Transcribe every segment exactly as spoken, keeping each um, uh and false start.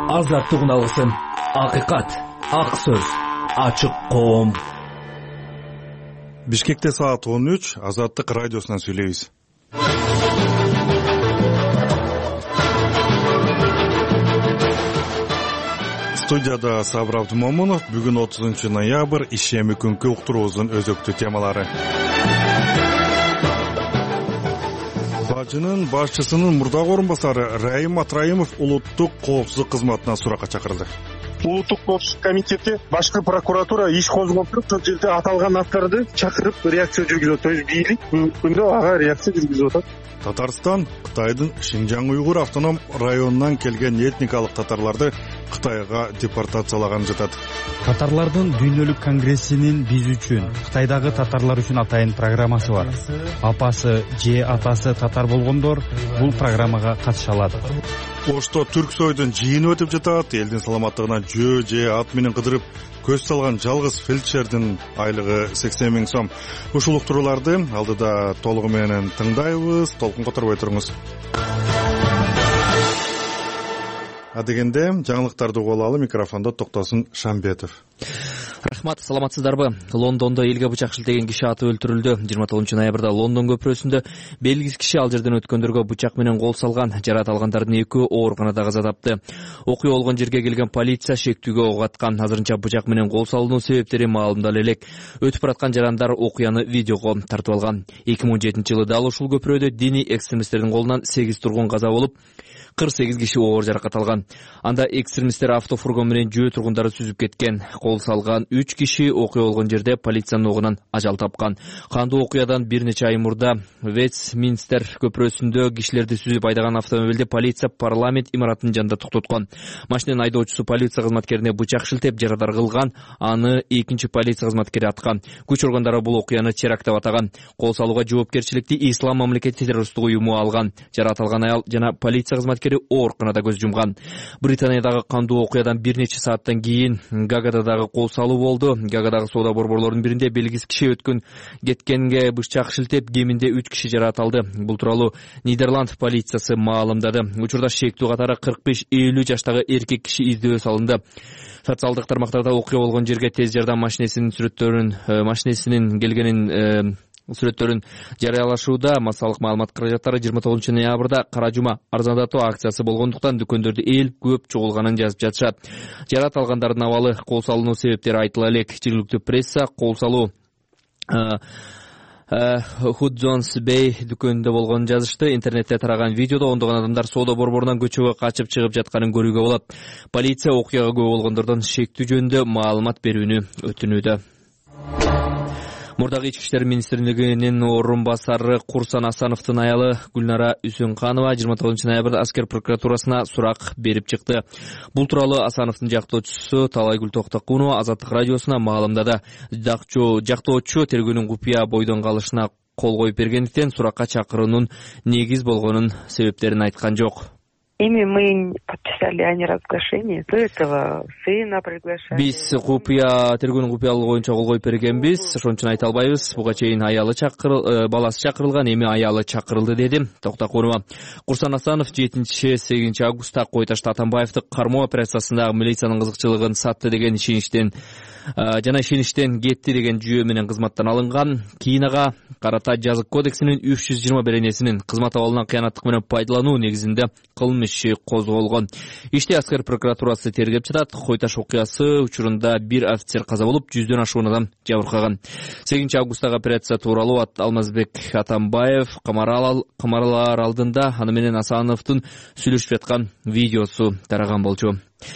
Азаттык алгысын, акыйкат, ак сөз, ачык коом. Бишкекте саат он үч, Азаттык радиосунан сүйлөйбүз. Студияда Сабыр Абдымомунов. Бүгүн отузунчу ноябрь, ишеми күнкү уктуруубуздун өзөктүү темалары. Бажынын башчысынын мурдагы орунбасары Райым Атраимов улуттук коопсуздук кызматына суракка чакырылды. Улуттук коопсуздук комитети башкы прокуратура иш козгоп туруп, сол жерде аталган аттарды чакырып реакция жүргүзөт. То есть бийлик күндө ага реакция жүргүзүп атат. Татарстан Кытайдын Шинжаң уйгур автоном районунан келген этникалык татарларды Кытайга депортациялаган жатат. Татарлардын дүйнөлүк конгрессинин биз үчүн, Кытайдагы татарлар үчүн атайын программасы бар. Апасы же атасы татар болгондор бул программага катыша алат. Ошто Түрксойдун жыйыны өтүп жатат. Элдин саламаттыгына жөө же ат менен кыдырып көз салган жалгыз фельдшердин айлыгы сексен миң сом. Ушул уктурууларды алдыда толугу менен тыңдайбыз. Толкун которбой туруңуз. Адегенде жаңылыктарды угуп алалы. Микрофондо Токтосун Шамбетов. Рахмат, саламатсыздарбы? Лондондо элге бычак шилтеген киши атып өлтүрүлдү. жыйырма тогузунчу ноябрда Лондон көпүрөсүндө белгисиз киши ал жерден өткөндөргө бычак менен кол салган. Жараат алгандардын экөө ооруканада каза тапты. Окуя болгон жерге келген полиция шектүүгө ок аткан. Азырынча бычак менен кол салуунун себептери маалымдала элек. Өтүп бараткан жарандар окуяны видеого тартып алган. эки миң он жетинчи жылы дал ушул көпүрөдө диний экстремисттердин колунан сегиз тургун каза болуп, кырк сегиз киши оор жаракат алган. Анда экстремисттер автофургон менен жөө тургундары сүзүп кеткен. Кол салган үч киши окуя болгон жерде полициянын огунан ажал тапкан. Кандуу окуядан бир нече ай мурда Вестминстер көпүрөсүндө кишилерди сүзүп айдаган автомобилди полиция парламент имаратынын жанында токтоткон. Машинанын айдоочусу полиция кызматкерине бычак шилтеп жарадар кылган. Аны экинчи полиция кызматкери аткан. Күч органдары бул окуяны теракт деп атаган. Кол салууга жоопкерчиликти Ислам мамлекети террористтик уюму алган. Жараат алган аял жана полиция кызматкери ооруканада көз жумган. Британиядагы кандуу окуядан бир нече сааттан кийин Гагадагы кол салуу болду. Гагадагы соода борборлорунун биринде белгисиз киши өткөн кеткенге бычак шилтеп, кеминде үч киши жараат алды. Бул тууралуу Нидерланд полициясы маалымдады. Учурда шектүү катары кырк беш элүү жаштагы эркек киши издөө салынды. Социалдык тармактарда окуя болгон жерге тез жардам машинесинин сүрөттөрүн, машинесинин келгенин сүрөттөрүн жарыялашууда. Массалык маалымат каражаттары жыйырма тогузунчу ноябрда Кара жума арзандатуу акциясы болгондуктан дүкөндөрдө эл көп чогулганын жазып жатышат. Жараат алгандардын абалы, кол салуунун себептери айтыла элек. Жергиликтүү пресса кол салуу Худзонс Бей дүкөнүндө болгонун жазышты. Интернетте тараган видеодо ондогон адамдар соода борборунан көчөгө качып чыгып жатканын көрүүгө болот. Полиция окуяга күбө болгондордон шектүү жөнүндө маалымат берүүнү өтүнүүдө. Мурдагы ички иштер министрлигинин орун басары Курсан Асановдун аялы Гүлнара Үсөнканова жыйырма тогузунчу ноябрда аскер прокуратурасына сурак берип чыкты. Бул тууралуу Асановдун жактоочусу Талайгүл Токтокунова Азаттык радиосуна маалымдады. Жактоочу тергөөнүн купуя бойдон калышына кол коюп бергендиктен суракка чакыруунун негиз болгонун себептерин айткан жок. Ими мы подписали о неразглашении. До этого сына приглашали. Биз купуя тергөөнүн купуялыгы боюнча кол коюп бергенбиз. Ошон үчүн айта албайбыз. Буга чейин аялы чакырыл, баласы чакырылган, эми аялы чакырылды, деди Токтокунова. Курсан Асанов жетинчи сегизинчи августта Кой Ташты Атамбаевди кармоо операциясындагы милициянын кызыкчылыгын сатты деген ишеничтен жана ишеништен кетти деген жүйө менен кызматтан алынган. Кийин ага карата жазык кодексинин үч жүз жыйырма беренесинин кызмат абалынан кыянаттык менен пайдалануу негизинде кылмыш иши козголгон. Иште аскер прокуратурасы тергеп жатат. Кой Таш окуясы учурунда бир офицер каза болуп, жүздөн ашуун адам жабыркаган. сегизинчи августтагы операция тууралуу Алмазбек Атамбаев камаралар алдында аны менен Асановдун сүйлөшүп жаткан видеосу тараган болчу.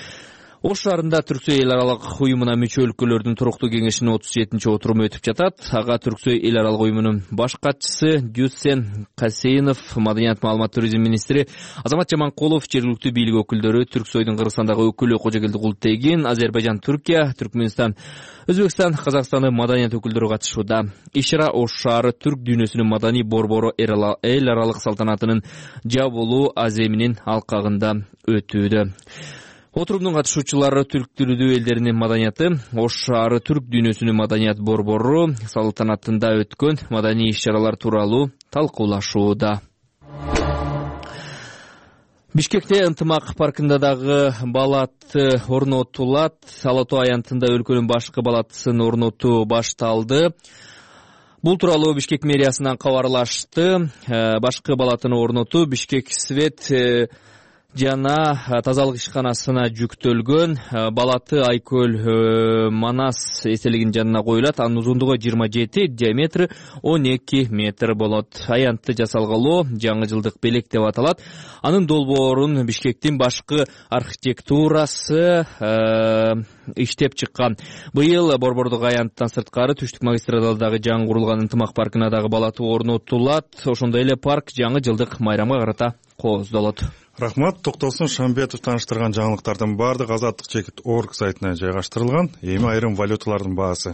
Ош шаарында Түрксөй эл аралык уюмуна мүчө өлкөлөрдүн туруктуу кеңешинин отуз жетинчи отуруму өтүп жатат. Ага Түрксөй эл аралык уюмунун баш катчысы Дюссен Касейнов, Маданият маалымат туризм министри Азамат Жаманкулов, жергиликтүү бийлик өкүлдөрү, Түрксөйдүн Кыргызстандагы өкүлү Кожогелди Култегин, Азербайжан, Түркия, Түркмөнстан, Өзбекстан, Казакстандын маданият өкүлдөрү катышууда. Иш-чара Ош шаары түрк дүйнөсүнүн маданий борбору эл аралык салтанатынын жабылуу аземинин алкагында өтүүдө. Отурумдун катышуучулары түрк тилдүү элдеринин маданияты, Ош шаары түрк дүйнөсүнүн маданият борбору салтанатында өткөн маданий иш-чаралар тууралуу талкуулашууда. Бишкекте ынтымак паркында дагы балаты орнотулат. Ала Тоо аянтында өлкөнүн башкы балатысын орнотуу башталды. Бул тууралуу Бишкек мэриясынан кабарлашты. Башкы балатыны орнотуу Бишкек Свет жана тазалык ишканасына жүктөлгөн. Балаты Айкөл Манас эстелигинин жанына коюлат. Анын узундугу жыйырма жети, диаметри он эки метр болот. Аянтты жасалгалоо жаңы жылдык белек деп аталат. Анын долбоорун Бишкектин башкы архитектурасы иштеп чыккан. Быйыл Борбордук аянттан сырткары Түштүк магистраталдагы жаңы курулган ынтымак паркына дагы балаты орнотулат. Ошондой эле парк жаңы жылдык майрамга карата кооздолот. Рахмат. Токтолсун Шамбетов тааныштырган жаңылыктардын баардыгы азаттык чекит точка орг сайтына жайгаштырылган. Эми айрым валюталардын баасы.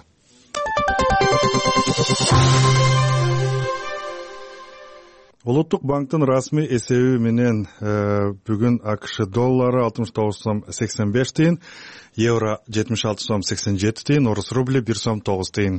Улуттук банктын расмий эсеби менен бүгүн АКШ доллары алтымыш тогуз сом сексен беш тыйын, евро жетимиш алты сом сексен жети тыйын, орус рубли бир сом тогуз тыйын.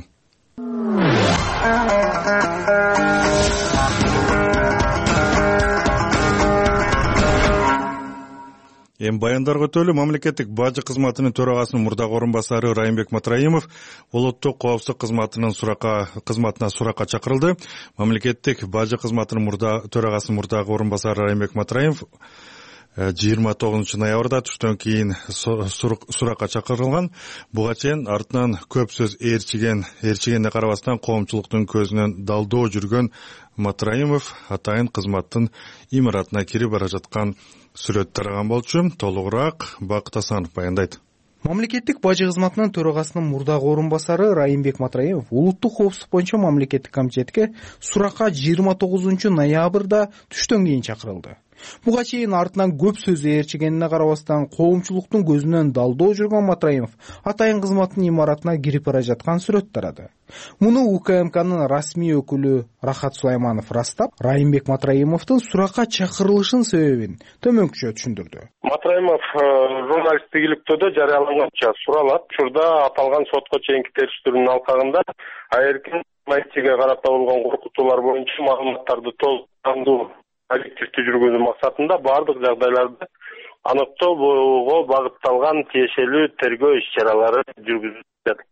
Эми баяндарга өтөлү. Мамлекеттик бажы кызматынын төрагасынын мурдагы орун басары Райымбек Матраимов улуттук коопсуздук кызматынын суракка кызматына суракка чакырылды. Мамлекеттик бажы кызматынын мурда төрагасынын мурдагы орун басары Райымбек Матраимов жыйырма тогузунчу ноябрда түштөн кийин суракка чакырылган. Буга чейин артынан көп сөз ээрчиген, ээрчигенине карабастан коомчулуктун көзүнөн далдоо жүргөн Матраимов атайын кызматтын имаратына кирип бара жаткан сүрөт тараган болчу. Толугураак Бакыт Асанов баяндайт. Мамлекеттик бажы кызматынын төрагасынын мурдагы орун басары Райымбек Матраимов улуттук коопсуздук боюнча мамлекеттик комитетке суракка жыйырма тогузунчу ноябрда түштөн кийин чакырылды. Буга чейин артынан көп сөз ээрчигенине карабастан коомчулуктун көзүнөн далдоо жүргөн Матраимов атайын кызматтын имаратына кирип бара жаткан сүрөт тарады. Муну УКМКнын расмий өкүлү Рахат Сулайманов растап, Райымбек Матраимовдун суракка чакырылышын себебин төмөнкүчө түшүндүрдү. Матраимов журналисттик иликтөөдө жарыяланганча суралат. Учурда аталган сотко чейинки териштирүүнүн алкагында айыркин маектиге карата болгон коркутуулар боюнча маалыматтарды толуктандуу объективдүү жүргүзүү максатында бардык жагдайларды аныктоого багытталган тиешелүү тергөө иш-чаралары жүргүзүлүп жатат.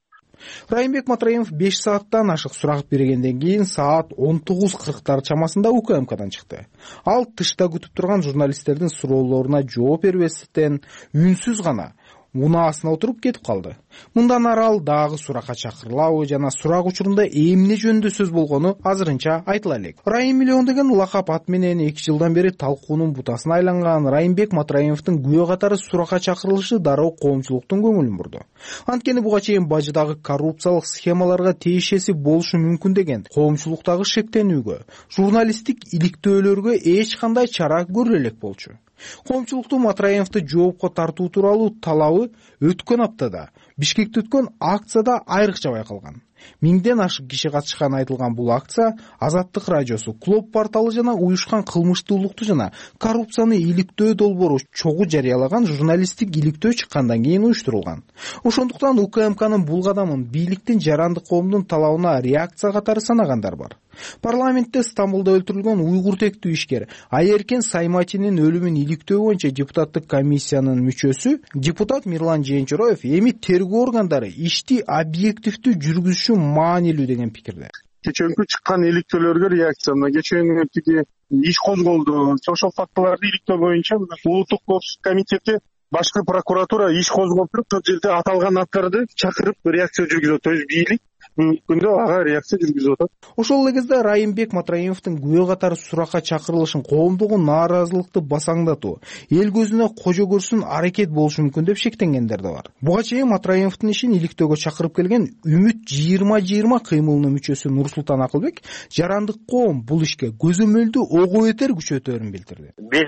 Райымбек Матраимов беш сааттан ашык сурак бергенден кийин саат он тогуз кырктар чамасында УКМКдан чыкты. Ал тышта күтүп турган журналисттердин суроолоруна жооп бербестен үнсүз гана унаасына отуруп кетип калды. Мындан ары ал дагы суракка чакырылабы жана сурак учурунда эмне жөнүндө сөз болгону азырынча айтыла элек. Райым миллион деген лакап ат менен эки жылдан бери талкуунун бутасына айланган Райымбек Матраимовдун күбө катары суракка чакырылышы дароо коомчулуктун көңүлүн бурду. Анткени буга чейин бажыдагы коррупциялык схемаларга тиешеси болушу мүмкүн деген коомчулуктагы шектенүүгө, журналисттик иликтөөлөргө эч кандай чара көрүлө элек болчу. Коомчулуктун Матраимовду жоопко тартуу тууралуу талабы өткөн аптада Бишкекте өткөн акцияда айрыкча байкалган. Миңден ашык киши катышканы айтылган бул акция Азаттык радиосу, Клоп порталы жана уюшкан кылмыштуулукту жана коррупцияны иликтөө долбоору чогуу жарыялаган журналисттик иликтөө чыккандан кийин уюштурулган. Ошондуктан УКМКнын бул кадамын бийликтин жаранды коомдун талабына реакция катары санагандар бар. Парламентте Стамбулда өлтүрүлгөн уйгур тектүү ишкер Айеркен Сайматинин өлүмүн иликтөө боюнча депутаттык комиссиянын мүчөсү депутат Мирлан Жээнчороев эми тергөө органдары ишти объективдүү жүргүзүшү маанилүү деген пикирде. Кечээнкү чыккан иликтөөлөргө реакция мына кечээнки иш козголду. Ошол фактыларды иликтөө боюнча улуттук коопсуздук комитети башкы прокуратура иш козголтуруп, сол жерде аталган аттарды чакырып реакция жүргүзөт. То есть бийлик күндө ага реакция жүргүзүп атат. Ошол эле кезде Райымбек Матраимовдун күбө катары суракка чакырылышын коомдугу нааразылыкты басаңдатуу, эл көзүнө кожо көрсүн аракет болушу мүмкүн деп шектенгендер да бар. Буга чейин Матраимовдун ишин иликтөөгө чакырып келген Үмүт жыйырма жыйырма кыймылынын мүчөсү Нурсултан Акылбек жарандык коом бул ишке көзөмөлдүү ого бетер күчөтөөрүн билдирди. Биз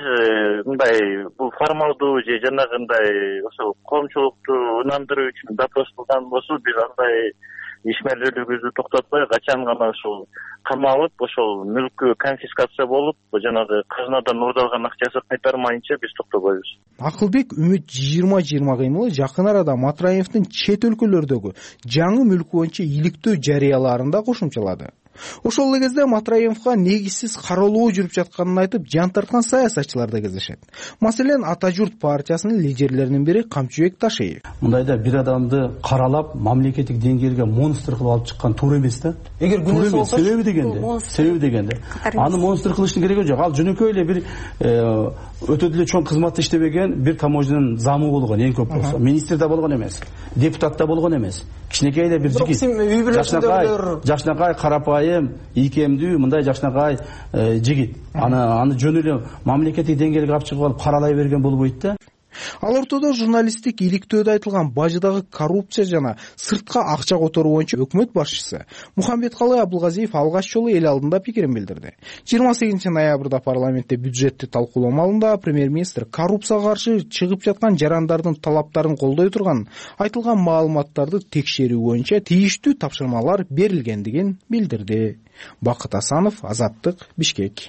мындай бул формалдуу же жанагындай ошол коомчулукту ынандыруу үчүн допрос кылган болсо биз андай ишмерлүүлүгүбүздү токтотпой качан гана ушул камалып, ошол мүлкү конфискация болуп, жанагы казынадан уурдалган акчасы кайтармайынча биз токтобойбуз. Акылбек Үмүт жыйырма жыйырма кыймылы жакын арада Матраимовдун чет өлкөлөрдөгү жаңы мүлкү боюнча иликтөө жарыяларын да кошумчалады. Ошол эле кезде Матраимовго негизсиз кароолоо жүрүп жатканын айтып, жан тарткан саясатчылар да кездешет. Маселен, Ата журт партиясынын лидерлеринин бири Камчыбек Ташиев. Мындайда бир адамды каралап, мамлекеттик деңгээлге монстр кылып алып чыккан туура эмес да. Эгер күнөөсү болсо, себеби дегенде, себеби дегенде, аны монстр кылыштын кереги жок. Ал жөнөкөй эле бир өтө деле чоң кызматты иштебеген бир таможнянын замы болгон, эң көп болсо. Министр да болгон эмес, депутат да болгон эмес. Кичинекей эле бир жигит. Жашнакай, жашнакай карапайым, ийкемдүү, мындай жашнакай жигит. Аны аны жөн эле мамлекеттик деңгээлге алып чыгып алып каралай берген болбойт да. Ал ортодо журналисттик иликтөөдө айтылган бажыдагы коррупция жана сыртка акча которуу боюнча өкмөт башчысы Мухамбеткалый Абылгазиев алгач жолу эл алдында пикирин билдирди. жыйырма сегизинчи ноябрда парламентте бюджетти талкуулоо маалында премьер-министр коррупцияга каршы чыгып жаткан жарандардын талаптарын колдой турган айтылган маалыматтарды текшерүү боюнча тийиштүү тапшырмалар берилгендигин билдирди. Бакыт Асанов, Азаттык, Бишкек.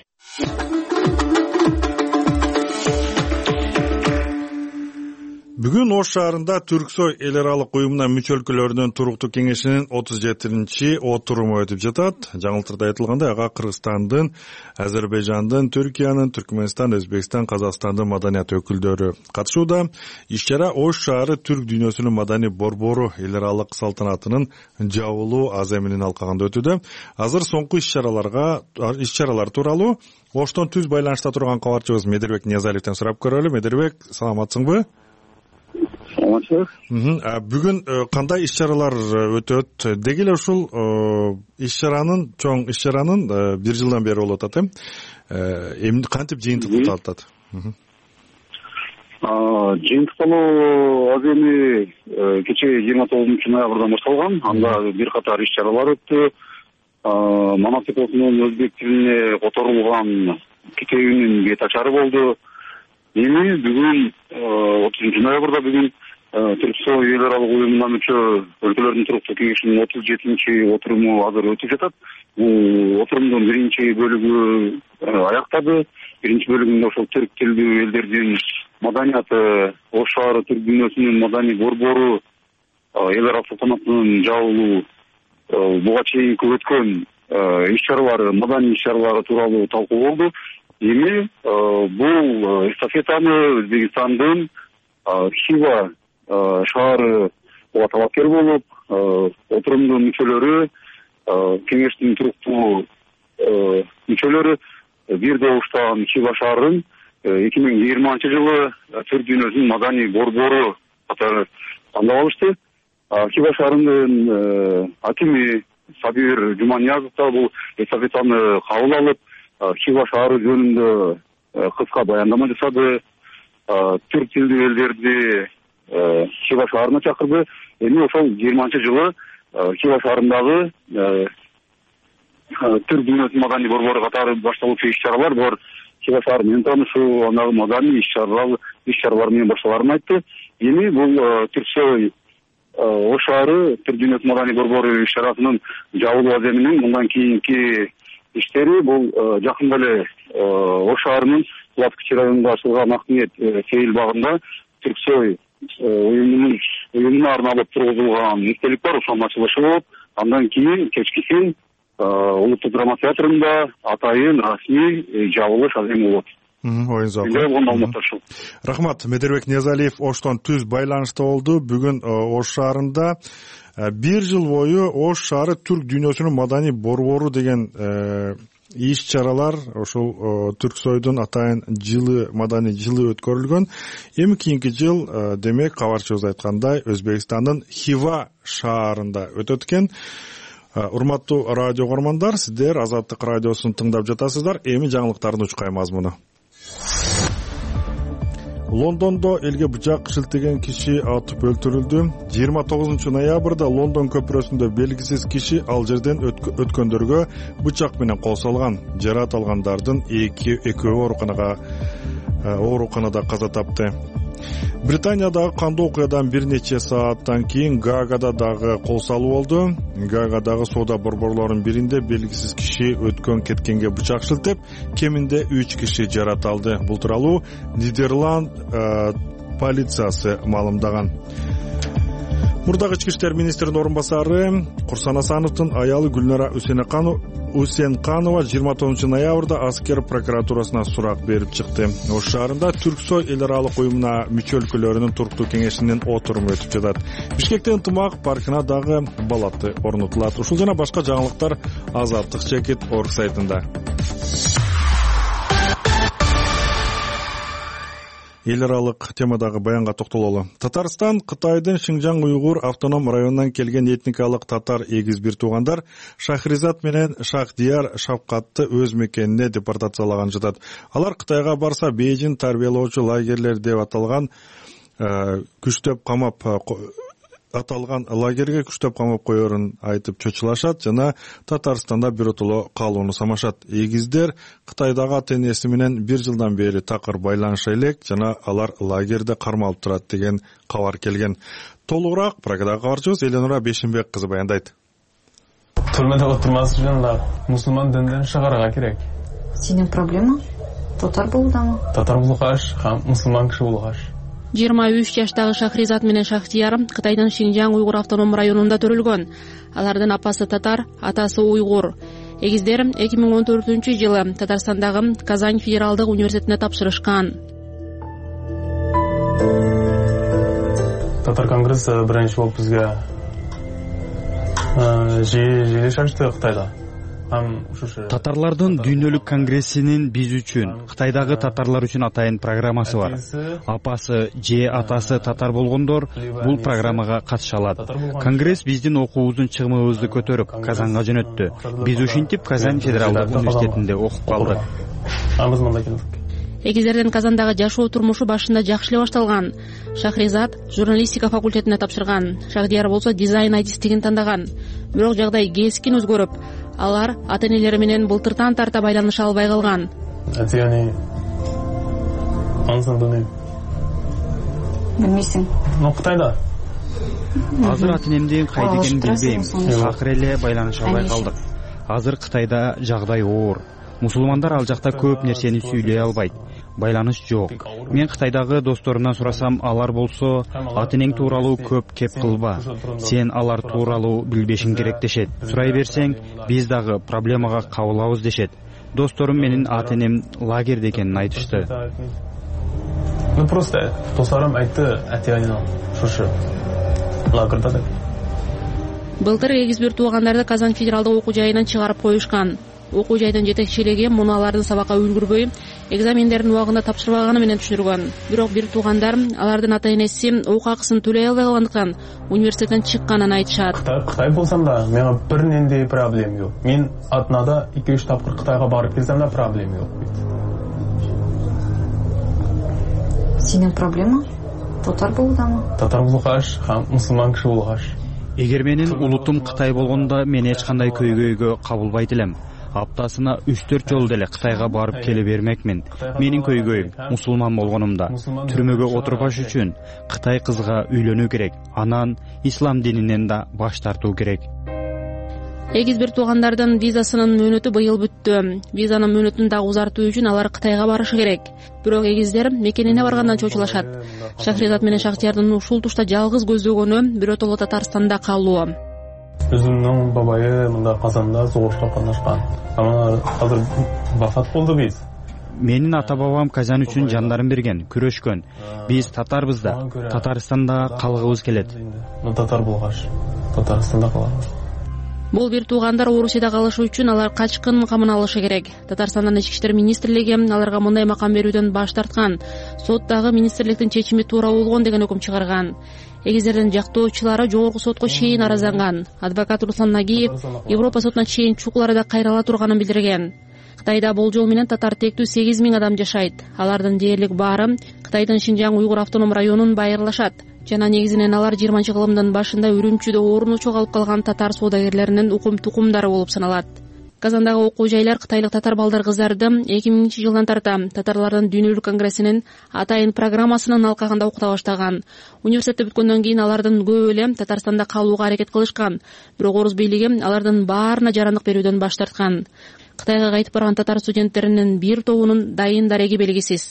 Бүгүн Ош шаарында Түрксой эл аралык уюмуна мүчө өлкөлөрүнүн туруктуу кеңешинин отуз жетинчи отуруму өтүп жатат. Жаңылтырда айтылгандай, ага Кыргызстандын, Азербайжандын, Түркиянын, Түркмөнстан, Өзбекстан, Казакстандын маданият өкүлдөрү катышууда. Иш-чара Ош шаары түрк дүйнөсүнүн маданий борбору эл аралык салтанатынын жабылуу аземинин алкагында өтүүдө. Азыр соңку иш-чараларга иш-чаралар тууралуу Оштон түз байланышта турган кабарчыбыз Медербек Ниязалиевден сурап көрөлү. Медербек, саламатсыңбы? Бүгүн кандай иш-чаралар өтөт? Деги эле ушул иш-чаранын, чоң иш-чаранын бир жылдан бери болуп атат, эми эмне кантип жыйынтык болуп атат? Жыйынтык болуу аз эми кечээ жыйырма тогузунчу ноябрдан башталган. Анда бир катар иш-чаралар өттү. Манас эпосунун өзбек тилине которулган китебинин бет ачары болду. Эми бүгүн отузунчу ноябрда бүгүн Түрксой эл аралык уюмуна мүчө өлкөлөрдүн туруктуу кеңешинин отуз жетинчи отуруму азыр өтүп жатат. Бул отурумдун биринчи бөлүгү аяктады. Биринчи бөлүгүндө ошол түрк тилдүү элдердин маданияты, Ош шаары түрк дүйнөсүнүн маданий борбору эл аралык салтанатынын жабылуу буга чейинки өткөн иш-чаралары, маданий иш-чаралары тууралуу талкуу болду. Эми бул эстафетаны Өзбекстандын Хива шаары буга талапкер болуп, отурумдун мүчөлөрү, кеңештин туруктуу мүчөлөрү бир добуштан Хива шаарын эки миң жыйырманчы жылы түрк дүйнөсүнүн маданий борбору катары тандап алышты. Хива шаарынын акими Сабир Жуманиязов да бул эстафетаны кабыл алып, Хива шаары жөнүндө кыска баяндама жасады. Түрк тилдүү элдерди Хива шаарына чакырды. Эми ошол жыйырманчы жылы Хива шаарындагы түрк дүйнөсүнүн маданий борбору катары башталуучу иш-чаралар бар. Хива шаары менен таанышуу, анагы маданий иш-чаралар иш-чаралар менен башталарын айтты. Эми бул Түрксой Ош шаары түрк дүйнөсүнүн маданий борбору иш-чарасынын жабылуу аземинин мындан кийинки иштери бул жакында эле Ош шаарынын Ласкичи районунда ачылган Акниет сейил багында Түрксой уюмунун уюмуна арналып тургузулган эстелик бар, ошонун ачылышы болот. Андан кийин кечкисин Улуттук драма театрында атайын расмий жабылыш аземи болот. Оюн залы. Рахмат. Медербек Ниязалиев Оштон түз байланышта болду. Бүгүн Ош шаарында бир жыл бою Ош шаары түрк дүйнөсүнүн маданий борбору деген иш-чаралар ошол Түрксойдун атайын жылы, маданий жылы өткөрүлгөн. Эми кийинки жыл, демек, кабарчыбыз айткандай, Өзбекстандын Хива шаарында өтөт экен. Урматтуу радио көрөрмандар, сиздер Азаттык радиосун тыңдап жатасыздар. Эми жаңылыктардын учкай мазмуну. Лондондо элге бычак шилтеген киши атып өлтүрүлдү. жыйырма тогузунчу ноябрда Лондон көпүрөсүндө белгисиз киши ал жерден өткөндөргө бычак менен кол салган. Жарат алгандардын экөө ооруканага ооруканада каза тапты. Британиядагы кандуу окуядан бир нече сааттан кийин Гаагада дагы кол салуу болду. Гаагадагы соода борборлорунун биринде белгисиз киши өткөн кеткенге бычак шилтеп, кеминде үч киши жарат алды. Бул тууралуу Нидерланд полициясы маалымдаган. мурдагы ички иштер министринин орун басары Курсан Асановдун аялы Гүлнара Усенканова жыйырма тогузунчу ноябрда Аскер прокуратурасына сурак берип чыкты. Ош шаарында Түрксой эл аралык уюмуна мүчө өлкөлөрүнүн туруктуу кеңешинин отуруму өтүп жатат. Бишкекте ынтымак паркына дагы балаты орнотулат. Ушул жана башка жаңылыктар Азаттык чекит орг сайтында. Эл аралык темадагы баянга токтололу. Татарстан Кытайдын Шинжаң уйгур автоном районунан келген этникалык татар эгиз бир туугандар Шахризат менен Шахдияр Шавкатты өз мекенине депортациялаган жатат. Алар Кытайга барса Бейжин тарбиялоочу лагерлер деп аталган күчтөп камап аталган лагерге күчтөп камап коерун айтып чочулашат жана Татарстанда биротоло калууну самашат. Эгиздер Кытайдагы ата-энеси менен бир жылдан бери такыр байланыша элек жана алар лагерде кармалып турат деген кабар келген. Толугураак программага кабарчыбыз Эленура Бешимбек кызы баяндайт. Түрмөдө отурмас үчүн мусулман динден чыгарга керек. Сенин проблема татар болуудамы? Татар болгаш, һәм мусулман киши болгаш. жыйырма үч жаштагы Шахризат менен Шахдияр Кытайдын Шинжаң уйгур автоном районунда төрөлгөн. Алардын апасы татар, атасы уйгур. Эгиздер эки миң он төртүнчү жылы Татарстандагы Казань федералдык университетине тапшырышкан. Татар конгресси биринчи болуп бизге жыйылыш ачты Кытайда. Татарлардын дүйнөлүк конгрессинин биз үчүн, Кытайдагы татарлар үчүн атайын программасы бар. Апасы же атасы татар болгондор бул программага катыша алат. Конгресс биздин окуубуздун чыгымыбызды көтөрүп Казанга жөнөттү. Биз ушинтип Казань федералдык университетинде окуп калдык. Эгиздердин Казандагы жашоо турмушу башында жакшы эле башталган. Шахризат журналистика факультетине тапшырган. Шахдияр болсо дизайн айтистигин тандаган. Бирок жагдай кескин өзгөрүп, алар ата-энелери менен былтыртан тарта байланыша албай калган. Ата-эне ансын билбейм. Билмейсиң? Ну, Кытайда. Азыр ата-энемдин кайда экенин билбейм. Акыры эле байланыша албай калдык. Азыр Кытайда жагдай оор. Мусулмандар ал жакта көп нерсени сүйлөй албайт. Байланыш жок. Мен Кытайдагы досторумдан сурасам, алар болсо ата-энең тууралуу көп кеп кылба. Сен алар тууралуу билбешиң керек дешет. Сурай берсең, биз дагы проблемага кабылабыз дешет. Досторум менин ата-энем лагерде экенин айтышты. Ну просто досторум айтты, ата-энем шушу лагерде деп. Былтыр эгиз бир туугандарды Казан федералдык окуу жайынан чыгарып коюшкан. Окуу жайдын жетекчилиги муну алардын сабакка үлгүрбөй, экзамендердин убагында тапшырбаганы менен түшүргөн. Бирок бир туугандар алардын ата-энеси окуу акысын төлөй албай калгандыктан университеттен чыкканын айтышат. Кытай болсам да, менин биринде проблем жок. Мен атнада эки үч тапкыр Кытайга барып келсем да проблем жок. Сенин проблема татар болуудамы? Татар болгаш, һәм мусулман киши болгаш. Эгер менин улутум Кытай болгондо мен эч кандай көйгөйгө кабылбайт элем. Аптасына үч төрт жолу деле Кытайга барып келе бермекмин. Менин көйгөйүм мусулман болгонумда түрмөгө отурбаш үчүн Кытай кызга үйлөнүү керек. Анан ислам дининен да баш тартуу керек. Эгиз бир туугандардын визасынын мөөнөтү быйыл бүттү. Визанын мөөнөтүн дагы узартуу үчүн алар Кытайга барышы керек. Бирок эгиздер мекенине баргандан чочулашат. Шахризат менен Шахдиярдын ушул тушта жалгыз көздөгөнү биротоло Татарстанда калуу. Өзүмдүн бабайы мында Казанда согушта катнашкан. Ама азыр вафат болду биз. Менин ата-бабам Казан үчүн жандарын берген, күрөшкөн. Биз татарбыз да, Татарстанда калгыбыз келет. Ну татар болгаш, Татарстанда калабыз. Бул бир туугандар Орусияда калышы үчүн алар качкын камын алышы керек. Татарстандын ички иштер министрлиги аларга мындай макам берүүдөн баш тарткан. Соттагы министрликтин чечими туура болгон деген өкүм чыгарган. Эгиздердин жактоочулары жогорку сотко чейин аразланган. Адвокат Руслан Нагиев Европа сотуна чейин чукуларда кайрыла турганын билдирген. Кытайда болжол менен татар тектүү сегиз миң адам жашайт. Алардын дээрлик баары Кытайдын Шинжаң уйгур автоном районун байырлашат. Жана негизинен алар жыйырманчы кылымдын башында Үрүмчүдө орну чоголуп калган татар соодагерлеринин укум тукумдары болуп саналат. Казандагы окуу жайлар кытайлык татар балдар кыздарды эки миңинчи жылдан тарта татарлардын дүйнөлүк конгрессинин атайын программасынын алкагында окута баштаган. Университетти бүткөндөн кийин алардын көбү эле Татарстанда калууга аракет кылышкан. Бирок Орус бийлиги алардын баарына жарандык берүүдөн баш тарткан. Кытайга кайтып барган татар студенттеринин бир тобунун дайын дареги белгисиз.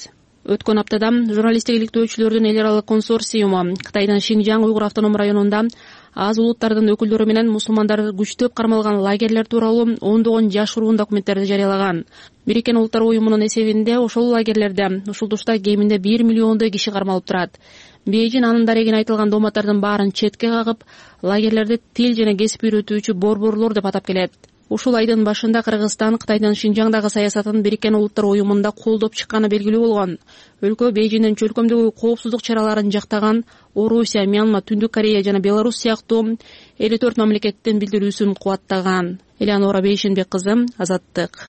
Өткөн аптада журналисттик иликтөөчүлөрдүн эл аралык консорциуму Кытайдын Шинжаң уйгур автоном районунда аз улуттардын өкүлдөрү менен мусулмандар күчтөп кармалган лагерлер тууралуу ондогон жашыруун документтерди жарыялаган. Бириккен Улуттар уюмунун эсебинде ошол лагерлерде ушул тушта кеминде бир миллиондой киши кармалып турат. Бейжин анын дарегине айтылган дооматтардын баарын четке кагып, лагерлерди тил жана кесип үйрөтүүчү борборлор деп атап келет. Ушул айдын башында Кыргызстан Кытайдын Шинжаңдагы саясатын Бириккен Улуттар уюмунда колдоп чыкканы белгилүү болгон. Өлкө Бейжиндин чөлкөмдөгү коопсуздук чараларын жактаган Орусия, Мьянма, Түндүк Корея жана Беларусь сыяктуу элүү төрт мамлекеттин билдирүүсүн кубаттаган. Элеонора Бейшенбек кызы, Азаттык.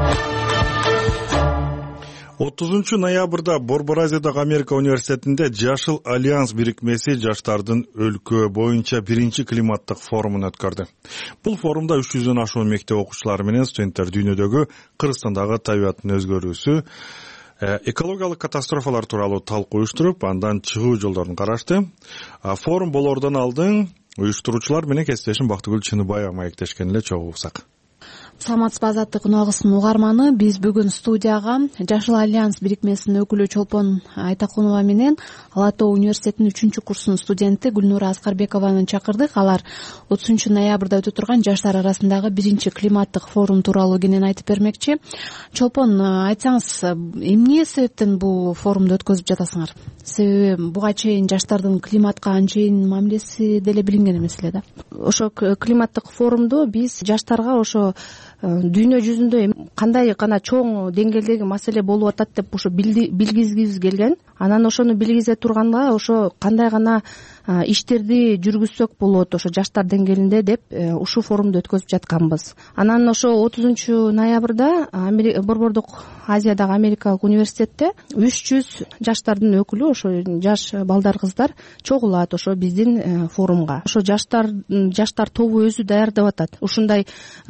отузунчу ноябрда Борбор Азиядагы Америка университетинде Жашыл альянс бирикмеси жаштардын өлкө боюнча биринчи климаттык форумун өткөрдү. Бул форумда үч жүздөн ашуун мектеп окуучулары менен студенттер дүйнөдөгү Кыргызстандагы табиаттын өзгөрүүсү, экологиялык катастрофалар тууралуу талкуу уюштуруп, андан чыгуу жолдорун карашты. Форум болоордон алдын уюштуруучулар менен кесиптешим Бактыгүл Чыныбаева маектешкен эле чогулсак. Саламатсызбы, Азаттык угуусунун угарманы. Биз бүгүн студияга Жашыл альянс бирикмесинин өкүлү Чолпон Айтакунова менен Ала Тоо университетинин үчүнчү курсунун студенти Гүлнура Аскарбекованы чакырдык. Алар отузунчу ноябрда өтө турган жаштар арасындагы биринчи климаттык форум тууралуу кенен айтып бермекчи. Чолпон, айтсаңыз, эмне себептен бул форумду өткөзүп жатасыңар? Себеби буга чейин жаштардын климатка анчейин мамилеси деле билинген эмес эле да. Ошо климаттык форумду биз жаштарга ошо дүйнө жүзүндө кандай гана чоң деңгээлдеги маселе болуп атат деп ошо билгизгибиз келген. Анан ошону билгизе турганга ошо кандай гана иштерди жүргүзсөк болот ошо жаштар деңгээлинде деп ушул форумду өткөзүп жатканбыз. Анан ошо отузунчу ноябрда Борбордук Азиядагы Америкалык университетте үч жүз жаштардын өкүлү, ошо жаш балдар, кыздар чогулат ошо биздин форумга. Ошо жаштар жаштар тобу өзү даярдап атат. Ушундай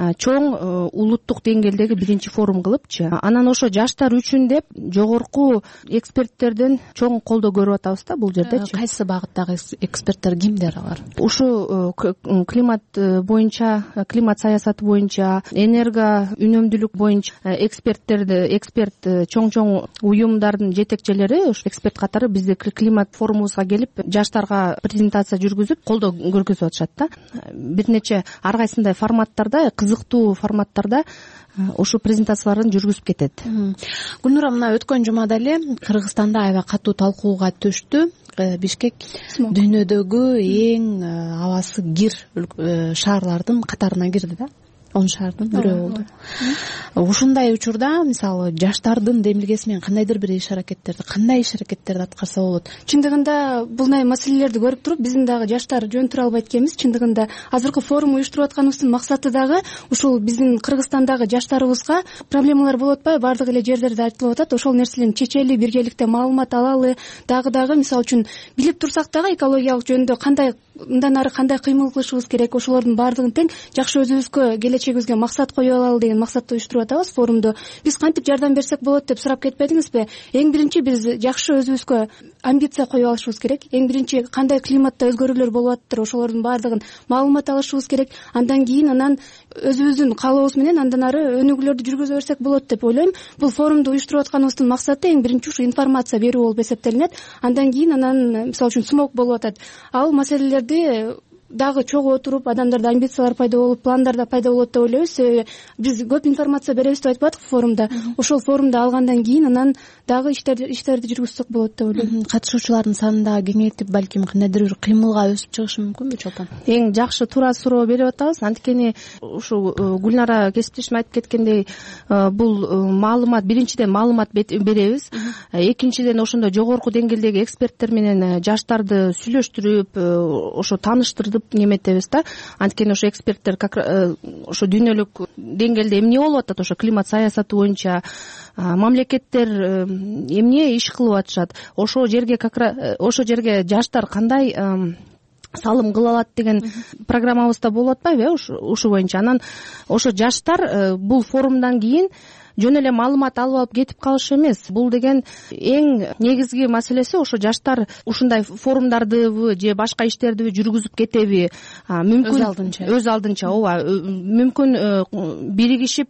чоң улуттук деңгээлдеги биринчи форум кылыпчы. Анан ошо жаштар үчүн деп жогорку эксперттерден чоң колдоо көрүп атабыз да бул жердечи. Кайсы багыттагы эксперттер кимдер алар? Ушу климат боюнча, климат саясаты боюнча, энерго үнөмдүүлүк боюнча эксперттерди, эксперт чоң-чоң уюмдардын жетекчилери, ушу эксперт катары бизде климат форумубузга келип, жаштарга презентация жүргүзүп, колдоо көргөзүп атышат да. Бир нече ар кайсындай форматтарда, кызыктуу форматтарда ошо презентацияларын жүргүзүп кетет. Гүлнура, мына өткөн жумада эле Кыргызстанда аябай катуу талкууга төштү. Бишкек дүйнөдөгү эң абасы кир шаарлардын катарына кирди да. он шаардын бирөө болду. Ушундай учурда мисалы жаштардын демилгеси менен кандайдыр бир иш аракеттерди, кандай иш аракеттерди аткарса болот? Чындыгында булнай маселелерди көрүп туруп, биздин дагы жаштар жөн тура албайт экенбиз. Чындыгында азыркы форум уюштуруп атканыбыздын максаты дагы ушул биздин Кыргызстандагы жаштарыбызга проблемалар болуп атпайбы? Бардык эле жерлерде айтылып атат. Ошол нерселерди чечели, биргеликте маалымат алалы, дагы дагы мисалы үчүн билип турсак дагы экологиялык жөнүндө кандай мындан ары кандай кыймыл кылышыбыз керек, ошолордун баардыгын тең жакшы өзүбүзгө келечегибизге максат коюп алалы деген максатта уюштуруп атабыз форумду. Биз кантип жардам берсек болот деп сурап кетпедиңизби? Эң биринчи биз жакшы өзүбүзгө амбиция коюп алышыбыз керек. Эң биринчи кандай климатта өзгөрүүлөр болуп атыптыр, ошолордун баардыгын маалымат алышыбыз керек. Андан кийин анан өзүбүздүн каалообуз менен андан ары өнүгүүлөрдү жүргүзө берсек болот деп ойлойм. Бул форумду уюштуруп атканыбыздын максаты эң биринчи ушу информация берүү болуп эсептелинет. Андан кийин анан мисалы үчүн смог болуп атат. Ал маселелерди дагы чогуу отуруп, адамдарда амбициялар пайда болуп, пландар да пайда болот деп ойлойбуз. Себеби биз көп информация беребиз деп айтпадык форумда. Ошол форумду алгандан кийин анан дагы иштерди иштерди жүргүзсөк болот деп ойлойм. Катышуучулардын саны дагы кеңейтип, балким кандайдыр бир кыймылга өсүп чыгышы мүмкүнбү, Чолпон? Эң жакшы туура суроо берип атабыз. Анткени ушу Гүлнара кесиптешим айтып кеткендей, бул маалымат, биринчиден маалымат беребиз. Экинчиден ошондо жогорку деңгээлдеги эксперттер менен жаштарды сүйлөштүрүп, ошо тааныштырып неметебиз да. Анткени ошо эксперттер как ошо дүйнөлүк деңгээлде эмне болуп атат, ошо климат саясаты боюнча мамлекеттер эмне иш кылып атышат, ошол жерге как ошол жерге жаштар кандай салым кыла алат деген программабызда болуп атпайбы, ушу боюнча. Анан ошо жаштар бул форумдан кийин жөн эле маалымат алып алып кетип калышы эмес. Бул деген эң негизги маселеси ошо жаштар ушундай форумдарды же башка иштерди жүргүзүп кетеби, мүмкүн өз алдынча өз алдынча ооба мүмкүн биригишип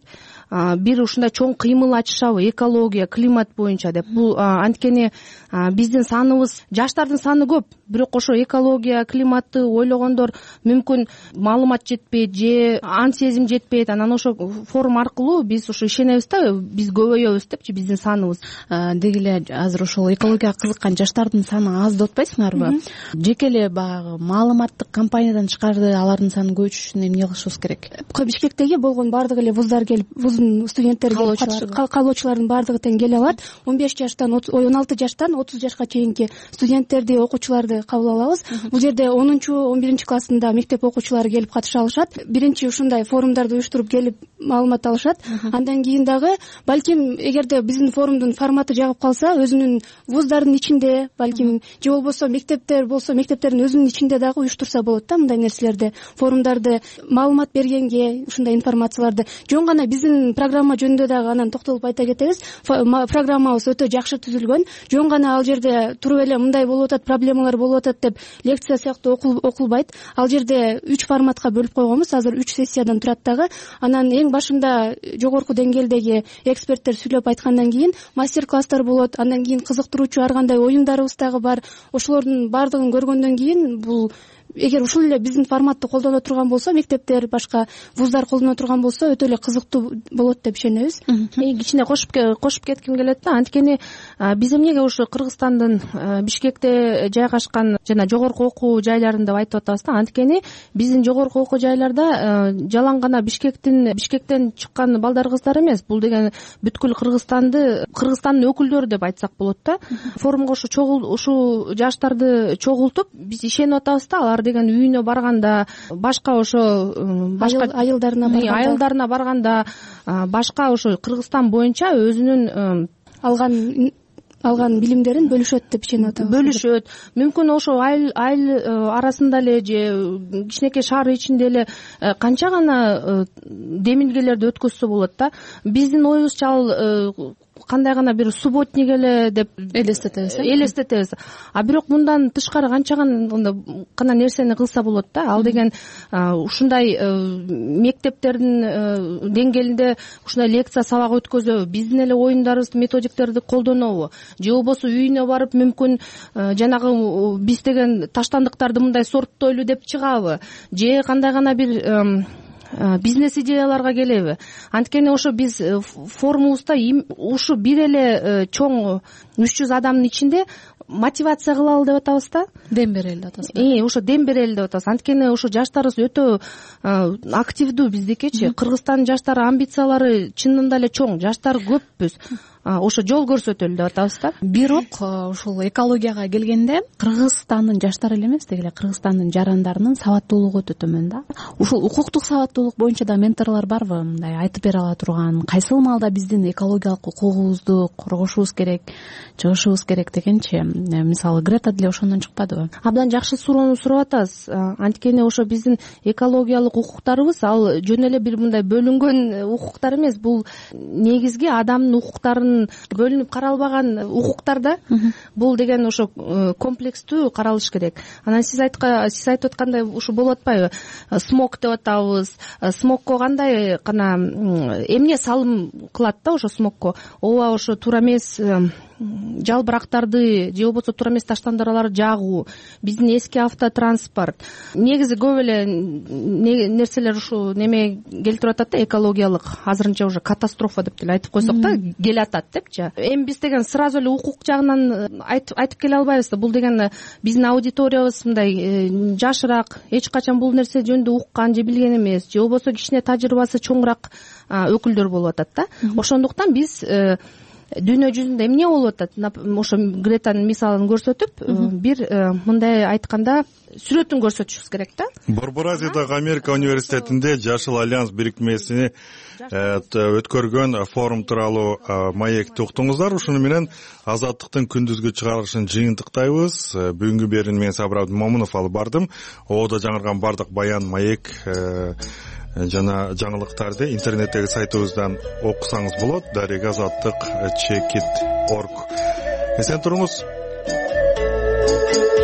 бир ушундай чоң кыймыл ачышабы экология климат боюнча деп. Бул анткени биздин саныбыз, жаштардын саны көп, бирок ошо экология климатты ойлогондор мүмкүн маалымат жетпейт же ан сезим жетпейт. Анан ошо форум аркылуу биз ушу ишенебиз да, биз көбөйөбүз депчи, биздин саныбыз. Деги эле азыр ошол экологияга кызыккан жаштардын саны аз деп атпайсыңарбы? Жеке эле баягы маалыматтык компаниядан тышкары алардын санын көбөйтүш үчүн эмне кылышыбыз керек? Бишкектеги болгон баардык эле вуздар келип, вуздун студенттери каалоочулардын баардыгы тең келе алат. он беш жаштан он алты жаштан отуз жашка чейинки студенттерди, окуучуларды кабыл алабыз. Бул жерде онунчу он биринчи классында мектеп окуучулары келип катыша алышат. Биринчи ушундай форумдарды уюштуруп келип маалымат алышат. Андан кийин дагы балким эгерде биздин форумдун форматы жагып калса, өзүнүн вуздардын ичинде, балким же болбосо мектептер болсо мектептердин өзүнүн ичинде дагы уюштурса болот да мындай нерселерди, форумдарды, маалымат бергенге ушундай информацияларды. Жөн гана биздин программа жөнүндө дагы анан токтолуп айта кетебиз. Программабыз өтө жакшы түзүлгөн. Жөн гана ал жерде туруп эле мындай болуп атат, проблемалар болуп атат деп лекция сыяктуу окулбайт. Ал жерде үч форматка бөлүп койгонбуз. Азыр үч сессиядан турат дагы. Анан эң башында жогорку деңгээлдеги эксперттер сүйлөп айткандан кийин мастер-класстар болот. Андан кийин кызыктыруучу ар кандай оюндарыбыз дагы бар. Ошолордун баардыгын көргөндөн кийин бул эгер ушул эле биздин форматты колдоно турган болсо, мектептер, башка вуздар колдоно турган болсо өтө эле кызыктуу болот деп ишенебиз. Кичине кошуп кошуп кетким келет да. Анткени биз эмнеге ушу Кыргызстандын Бишкекте жайгашкан жана жогорку окуу жайларын деп айтып атабыз да. Анткени биздин жогорку окуу жайларда жалаң гана Бишкектин Бишкектен чыккан балдар кыздар эмес. Бул деген бүткүл Кыргызстанды, Кыргызстандын өкүлдөрү деп айтсак болот да. Форумга ушу чогул ушу жаштарды чогултуп биз ишенип атабыз да. Алар деген үйүнө барганда, башка ошо башка айылдарына барганда, айылдарына барганда, башка ошо Кыргызстан боюнча өзүнүн алган алган билимдерин бөлүшөт деп ишенип атабыз. Бөлүшөт. Мүмкүн ошо айыл айыл арасында эле же кичинекей шаар ичинде эле канча гана демилгелерди өткөзсө болот да. Биздин оюбузча ал кандай гана бир субботник эле деп элестетебиз. Элестетебиз. А бирок мындан тышкары канча гана нерсени кылса болот да. Ал деген ушундай мектептердин деңгээлинде ушундай лекция сабак өткөзөбү, биздин эле оюндарыбызды, методиктерди колдонобу, же болбосо үйүнө барып мүмкүн жанагы биз деген таштандыктарды мындай сорттойлу деп чыгабы, же кандай гана бир бизнес идеяларга келеби. Анткени ошо биз форумубузда ушу бир эле чоң үч жүз адамдын ичинде мотивация кылалы деп атабыз да. Дем берели деп атабыз. Э, ошо дем берели деп атабыз. Анткени ошо жаштарыбыз өтө активдүү биздикичи. Кыргызстандын жаштары амбициялары чынында эле чоң, жаштар көппүз. Ошо жол көрсөтөлү деп атабыз да. Бирок ушул экологияга келгенде Кыргызстандын жаштары эле эмес, деги эле Кыргызстандын жарандарынын сабаттуулугу өтө төмөн да. Ушул укуктук сабаттуулук боюнча да менторлор барбы, мындай айтып бере ала турган, кайсыл маалда биздин экологиялык укугубузду коргошубуз керек, чыгышыбыз керек дегенчи? Мисалы Грета деле ошондон чыкпадыбы? Абдан жакшы суроону сурап атасыз. Анткени ошо биздин экологиялык укуктарыбыз ал жөн эле бир мындай бөлүнгөн укуктар эмес. Бул негизги адамдын укуктарын бөлүнүп каралбаган укуктар да. Бул деген ошо комплекстүү каралыш керек. Анан сиз айткан сиз айтып аткандай ушу болуп атпайбы? Смог деп атабыз. Смогко кандай гана эмне салым кылат да ошо смогко? Ооба ошо туура эмес жалбырактарды же болбосо туура эмес таштандыраларды жагуу, биздин эски автотранспорт. Негизи көп эле нерселер ушу неме келтирип атат да, экологиялык азырынча уже катастрофа деп деле айтып койсок да, келатат депчи. Эми биз деген сразу эле укук жагынан айтып айтып келе албайбыз да. Бул деген биздин аудиториябыз мындай жашыраак, эч качан бул нерсе жөнүндө уккан же билген эмес, же болбосо кичине тажрыйбасы чоңураак өкүлдөр болуп атат да. Ошондуктан биз дүйнө жүзүндө эмне болуп атат, ошо Гретанын мисалын көрсөтүп, бир мындай айтканда сүрөтүн көрсөтүшүбүз керек да. Борбор Азиядагы Америка университетинде Жашыл альянс бирикмесини өткөргөн форум тууралуу маекти уктуңуздар. Ушуну менен Азаттыктын күндүзгү чыгарылышын жыйынтыктайбыз. Бүгүнкү берүүнү мен Сабыр Абдымомунов алып бардым. Ободо жаңырган бардык баян, маек жана жаңылыктарды интернеттеги сайтыбыздан окусаңыз болот. Дарега азаттык чекит точка орг. Эсен туруңуз.